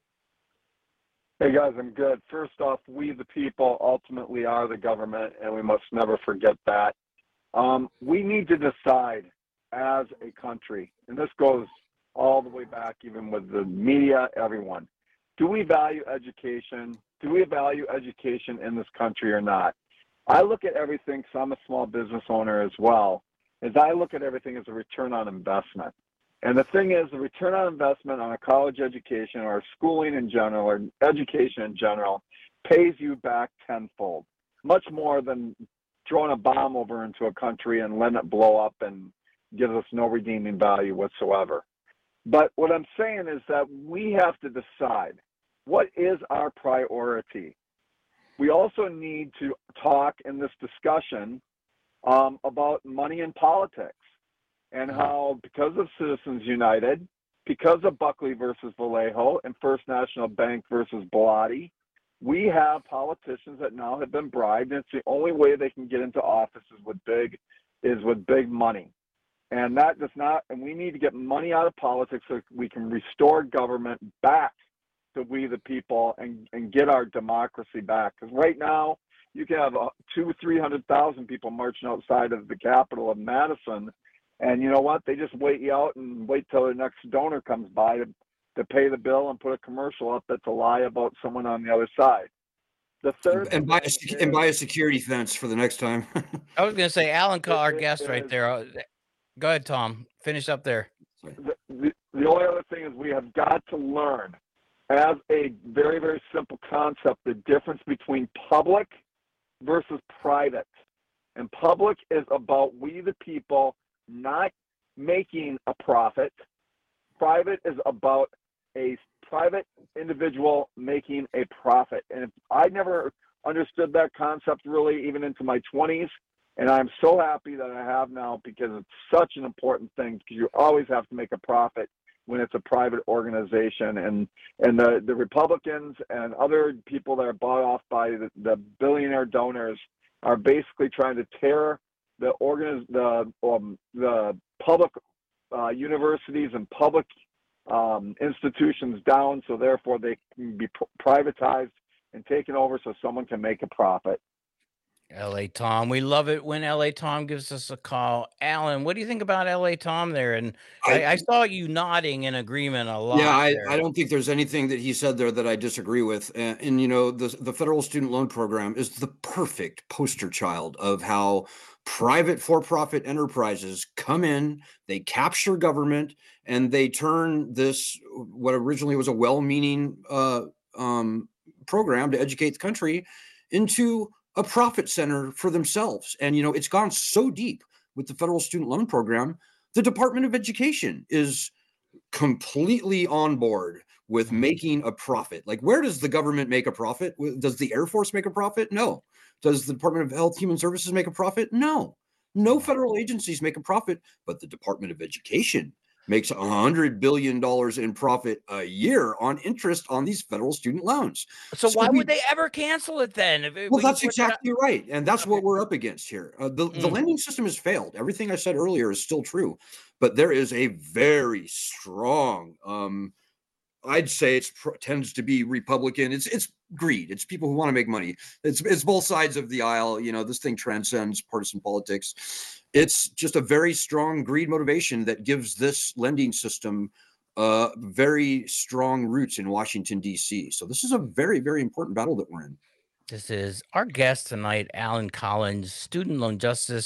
Hey guys, I'm good. First off, we the people ultimately are the government, and we must never forget that. Um, we need to decide as a country, and this goes all the way back even with the media, everyone. Do we value education? Do we value education in this country or not? I look at everything, because I'm a small business owner as well, as I look at everything as a return on investment. And the thing is, the return on investment on a college education or schooling in general or education in general pays you back tenfold, much more than throwing a bomb over into a country and letting it blow up and gives us no redeeming value whatsoever. But what I'm saying is that we have to decide what is our priority. We also need to talk in this discussion um, about money in politics. And how, because of Citizens United, because of Buckley versus Vallejo and First National Bank versus Bellotti, we have politicians that now have been bribed, and it's the only way they can get into office is with big, is with big money. And that does not, and we need to get money out of politics so we can restore government back to we the people and, and get our democracy back. Because right now, you can have uh, two, three hundred thousand people marching outside of the Capitol of Madison. And you know what? They just wait you out and wait till the next donor comes by to, to pay the bill and put a commercial up that's a lie about someone on the other side. The third and buy a sec- and buy a security fence for the next time. I was going to say, Alan, our guest right there. Uh, Go ahead, Tom. Finish up there. The, the, the only other thing is we have got to learn, as a very, very simple concept, the difference between public versus private. And public is about we the people not making a profit. Private is about a private individual making a profit. And if I never understood that concept really even into my twenties, and I'm so happy that I have now, because it's such an important thing, because you always have to make a profit when it's a private organization. And and the, the Republicans and other people that are bought off by the, the billionaire donors are basically trying to tear the organiz- the um, the public uh, universities and public um, institutions down, so therefore they can be pr- privatized and taken over, so someone can make a profit. L A Tom, we love it when L A Tom gives us a call. Alan, what do you think about L A Tom there? And I, I, I saw you nodding in agreement a lot. Yeah, I, there. I don't think there's anything that he said there that I disagree with. And, and you know, the the federal student loan program is the perfect poster child of how private for-profit enterprises come in, they capture government, and they turn this, what originally was a well-meaning uh, um, program to educate the country, into a profit center for themselves. And, you know, it's gone so deep with the federal student loan program, the Department of Education is completely on board with making a profit. Like, where does the government make a profit? Does the Air Force make a profit? No. Does the Department of Health Human Services make a profit? No. No federal agencies make a profit, but the Department of Education makes one hundred billion dollars in profit a year on interest on these federal student loans. So, So why we- would they ever cancel it then? If it- Well, we that's put it exactly right. And that's what we're up against here. Uh, the, the Mm. lending system has failed. Everything I said earlier is still true, but there is a very strong, um, I'd say it tends to be Republican. It's it's greed. It's people who want to make money. It's it's both sides of the aisle. You know, this thing transcends partisan politics. It's just a very strong greed motivation that gives this lending system uh, very strong roots in Washington, D C. So this is a very, very important battle that we're in. This is our guest tonight, Alan Collins, student loan justice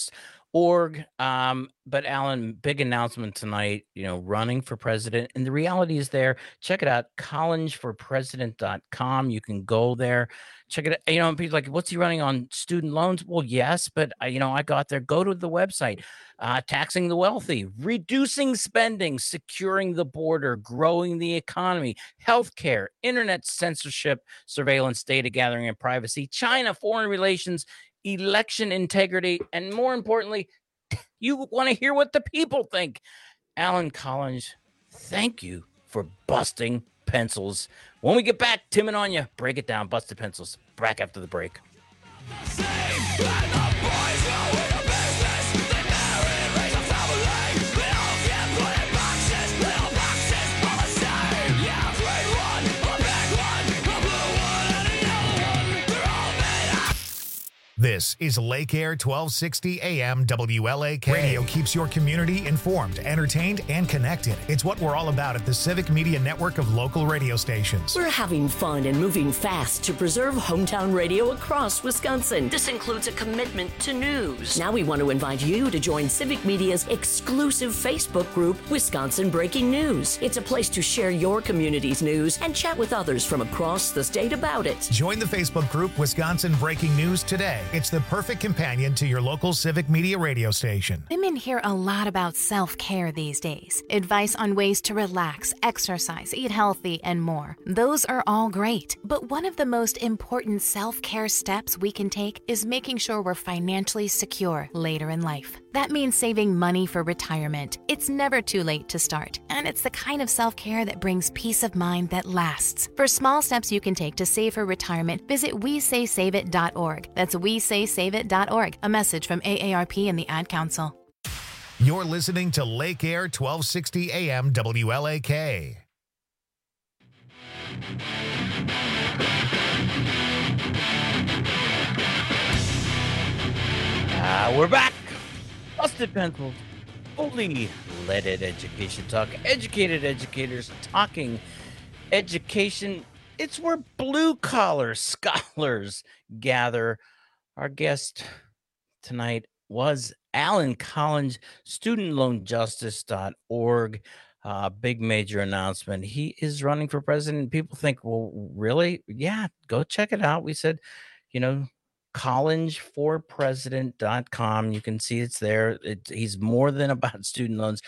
org. Um, but Alan, big announcement tonight, you know, running for president. And the reality is there. Check it out, college for president dot com. You can go there. Check it out. You know, and people are like, what's he running on, student loans? Well, yes, but I, you know, I got there. Go to the website. Uh, taxing the wealthy, reducing spending, securing the border, growing the economy, healthcare, internet censorship, surveillance, data gathering and privacy, China, foreign relations, election integrity, and more importantly, you want to hear what the people think. Alan Collins, thank you for busting pencils. When we get back, Tim and Anya break it down. Busted pencils. Back after the break. This is Lake Air twelve sixty A M W L A K. Radio keeps your community informed, entertained, and connected. It's what we're all about at the Civic Media Network of local radio stations. We're having fun and moving fast to preserve hometown radio across Wisconsin. This includes a commitment to news. Now we want to invite you to join Civic Media's exclusive Facebook group, Wisconsin Breaking News. It's a place to share your community's news and chat with others from across the state about it. Join the Facebook group Wisconsin Breaking News today. It's the perfect companion to your local Civic Media radio station. Women hear a lot about self-care these days. Advice on ways to relax, exercise, eat healthy, and more. Those are all great. But one of the most important self-care steps we can take is making sure we're financially secure later in life. That means saving money for retirement. It's never too late to start, and it's the kind of self-care that brings peace of mind that lasts. For small steps you can take to save for retirement, visit we say save it dot org. That's we say save it dot org. A message from A A R P and the Ad Council. You're listening to Lake Air twelve sixty A M W L A K. Uh, we're back. Busted Pencils, fully leaded education talk. Educated educators talking education. It's where blue collar scholars gather. Our guest tonight was Alan Collins, student loan justice dot org. Uh, big major announcement. He is running for president. People think, well, really? Yeah, go check it out. We said, you know, college for president dot com. You can see it's there. It, he's more than about student loans.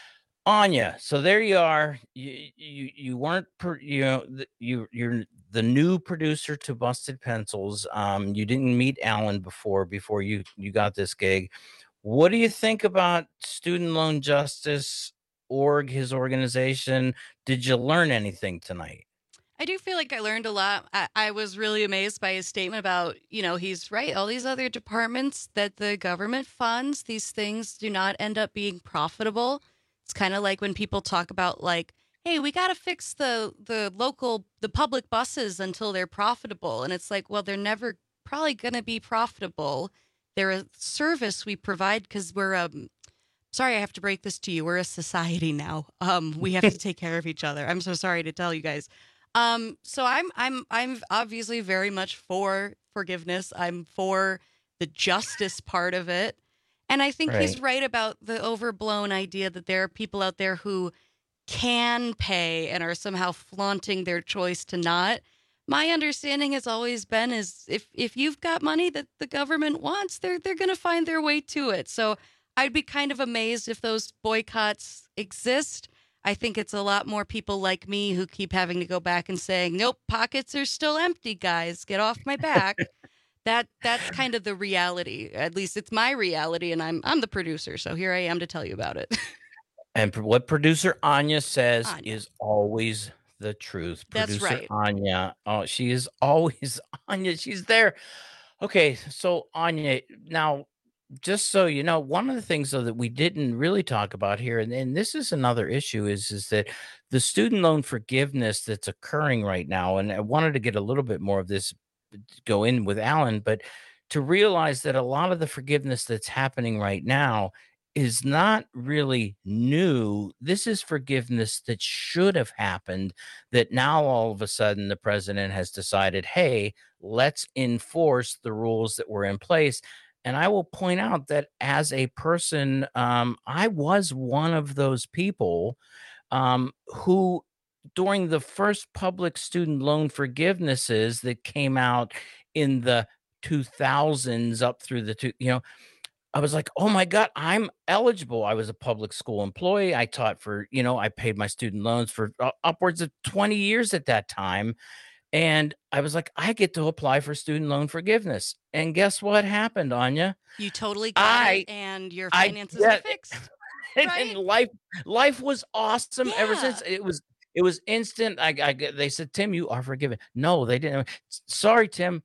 Anya, so there you are. You you, you weren't, per, you know, the, you you're the new producer to Busted Pencils. Um, you didn't meet Alan before before you you got this gig. What do you think about Student Loan Justice Org, his organization? Did you learn anything tonight? I do feel like I learned a lot. I, I was really amazed by his statement about, you know, he's right. All these other departments that the government funds, these things do not end up being profitable. It's kind of like when people talk about like, hey, we got to fix the the local, the public buses until they're profitable. And it's like, well, they're never probably going to be profitable. They're a service we provide because we're, um, sorry, I have to break this to you. We're a society now. Um, we have to take care of each other. I'm so sorry to tell you guys. Um, so I'm I'm I'm obviously very much for forgiveness. I'm for the justice part of it. And I think Right. he's right about the overblown idea that there are people out there who can pay and are somehow flaunting their choice to not. My understanding has always been is if if you've got money that the government wants, they're they're going to find their way to it. So I'd be kind of amazed if those boycotts exist. I think it's a lot more people like me who keep having to go back and saying, nope, pockets are still empty, guys. Get off my back. that that's kind of the reality. At least it's my reality, and I'm I'm the producer, so here I am to tell you about it. And pr- what producer Anya says Anya. is always the truth. That's Producer right. Anya. Oh, she is always Anya. She's there. Okay, so Anya, now just so you know, one of the things though that we didn't really talk about here, and, and this is another issue, is is that the student loan forgiveness that's occurring right now, and I wanted to get a little bit more of this go in with Alan, but to realize that a lot of the forgiveness that's happening right now is not really new. This is forgiveness that should have happened, that now all of a sudden the president has decided, hey, let's enforce the rules that were in place. And I will point out that as a person, um, I was one of those people um, who, during the first public student loan forgivenesses that came out in the two thousands up through the two, you know, I was like, oh my God, I'm eligible. I was a public school employee. I taught for, you know, I paid my student loans for uh, upwards of twenty years at that time. And I was like, I get to apply for student loan forgiveness. And guess what happened, Anya? You totally got I, it, and your I, finances yeah, are fixed. and, Right? and life, life was awesome ever Yeah. since. It was, it was instant. I, I, they said, Tim, you are forgiven. No, they didn't. Sorry, Tim,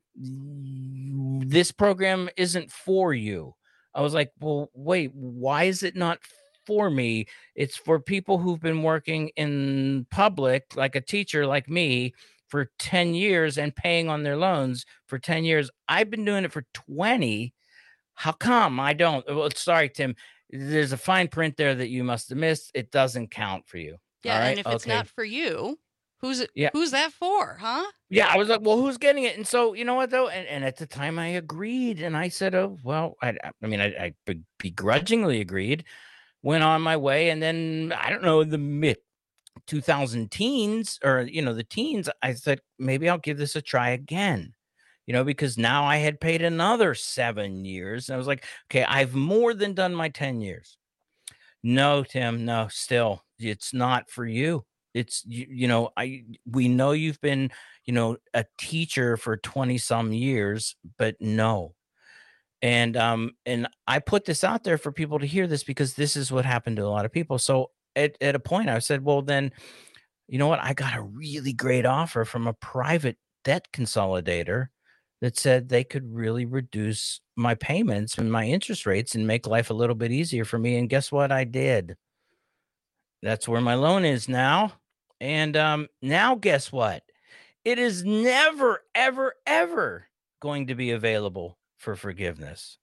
this program isn't for you. I was like, well, wait, why is it not for me? It's for people who've been working in public, like a teacher like me, for ten years and paying on their loans for ten years. I've been doing it for twenty. How come I don't? Well, sorry, Tim. There's a fine print there that you must have missed. It doesn't count for you. Yeah, All right? and if it's Okay. not for you, who's it? Yeah. Who's that for, huh? Yeah, I was like, well, who's getting it? And so, you know what, though? And, and at the time I agreed. And I said, oh, well, I, I mean, I, I be- begrudgingly agreed, went on my way. And then, I don't know, in the mid two thousand teens or, you know, the teens, I said, maybe I'll give this a try again, you know, because now I had paid another seven years. And I was like, okay, I've more than done my ten years. No, Tim, no, still, it's not for you. It's, you, you know, I, we know you've been, you know, a teacher for twenty some years, but no. And, um, and I put this out there for people to hear this because this is what happened to a lot of people. So at, at a point I said, well, then, you know what? I got a really great offer from a private debt consolidator that said they could really reduce my payments and my interest rates and make life a little bit easier for me. And guess what? I did. That's where my loan is now. And um, now guess what? It is never, ever, ever going to be available for forgiveness.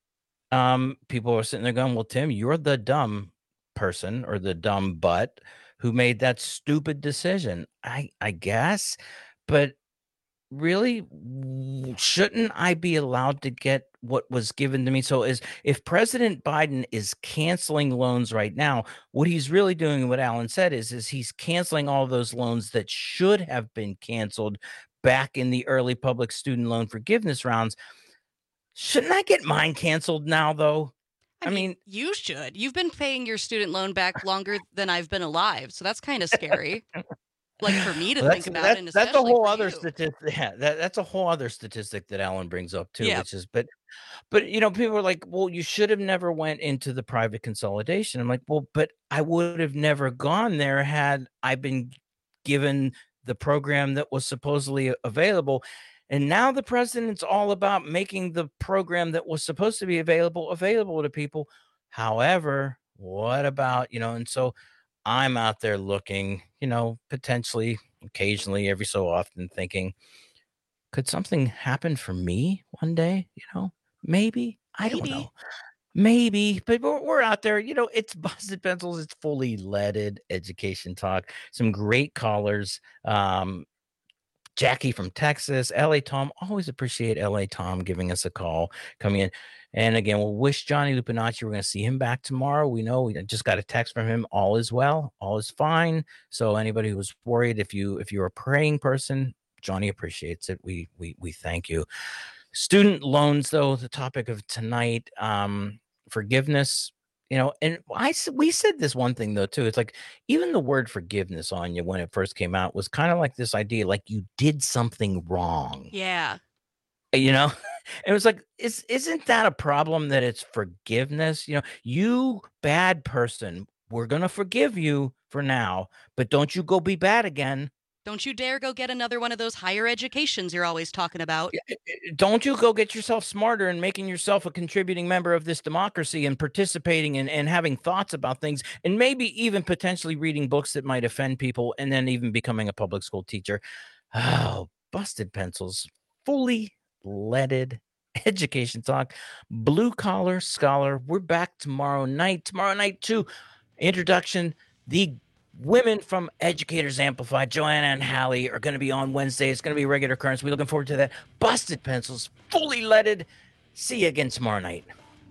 Um, people are sitting there going, well, Tim, you're the dumb person or the dumb butt who made that stupid decision. I, I guess, but really, w- shouldn't I be allowed to get what was given to me? So is if President Biden is canceling loans right now, what he's really doing, what Alan said is, is he's canceling all those loans that should have been canceled back in the early public student loan forgiveness rounds. Shouldn't I get mine canceled now, though? I mean, you should. You've been paying your student loan back longer than I've been alive, so that's kind of scary. Like for me to Well, think that's about, that's, and that's a especially whole for other you. statistic. Yeah, that, that's a whole other statistic that Alan brings up too, Yeah. which is, but, but you know, people are like, well, you should have never went into the private consolidation. I'm like, well, but I would have never gone there had I been given the program that was supposedly available. And now the president's all about making the program that was supposed to be available available to people. However, what about, you know, and so I'm out there looking, you know, potentially, occasionally, every so often thinking, could something happen for me one day? You know, maybe. I don't know. Maybe, but we're, we're out there. You know, it's Busted Pencils. It's fully leaded education talk. Some great callers. Um, Jackie from Texas, L A Tom. Always appreciate L A Tom giving us a call, coming in. And again, we'll wish Johnny Lupinacci. We're going to see him back tomorrow. We know we just got a text from him. All is well. All is fine. So anybody who was worried, if you if you're a praying person, Johnny appreciates it. We we we thank you. Student loans, though, the topic of tonight. Um, forgiveness. You know, and I s- we said this one thing though too. It's like even the word forgiveness on you when it first came out was kind of like this idea, like you did something wrong. Yeah. You know, it was like, is isn't that a problem that it's forgiveness? You know, you bad person, we're gonna forgive you for now, but don't you go be bad again. Don't you dare go get another one of those higher educations you're always talking about. Don't you go get yourself smarter and making yourself a contributing member of this democracy and participating and, and having thoughts about things and maybe even potentially reading books that might offend people and then even becoming a public school teacher. Oh, Busted Pencils, fully leaded education talk, blue collar scholar. We're back tomorrow night. Tomorrow night, too. Introduction, the women from Educators Amplified, Joanna and Hallie, are going to be on Wednesday. It's going to be a regular occurrence. We're looking forward to that. Busted Pencils, fully leaded. See you again tomorrow night.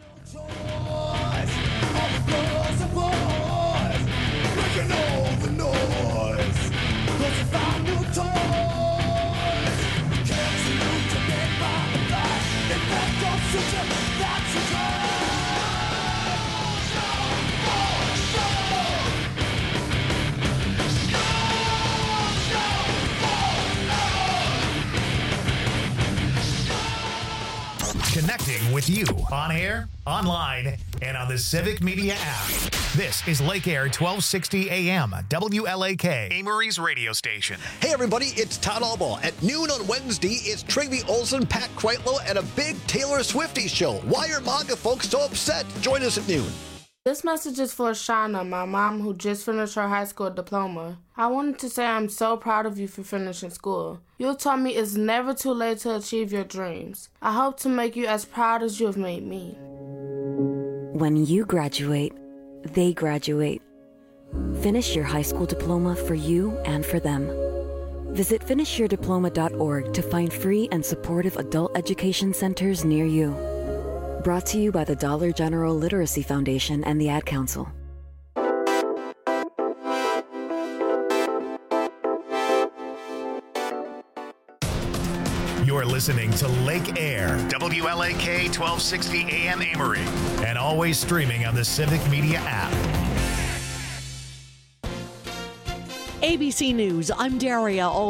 Connecting with you on air, online, and on the Civic Media app. This is Lake Air twelve sixty A M, W L A K, Amory's radio station. Hey everybody, it's Todd Albaugh. At noon on Wednesday, it's Trygve Olsen, Pat Kreitlow, and a big Taylor Swiftie show. Why are MAGA folks so upset? Join us at noon. This message is for Shauna, my mom who just finished her high school diploma. I wanted to say I'm so proud of you for finishing school. You taught me it's never too late to achieve your dreams. I hope to make you as proud as you have made me. When you graduate, they graduate. Finish your high school diploma for you and for them. Visit finish your diploma dot org to find free and supportive adult education centers near you. Brought to you by the Dollar General Literacy Foundation and the Ad Council. You're listening to Lake Air, W L A K twelve sixty A M Amory, and always streaming on the Civic Media app. A B C News, I'm Daria.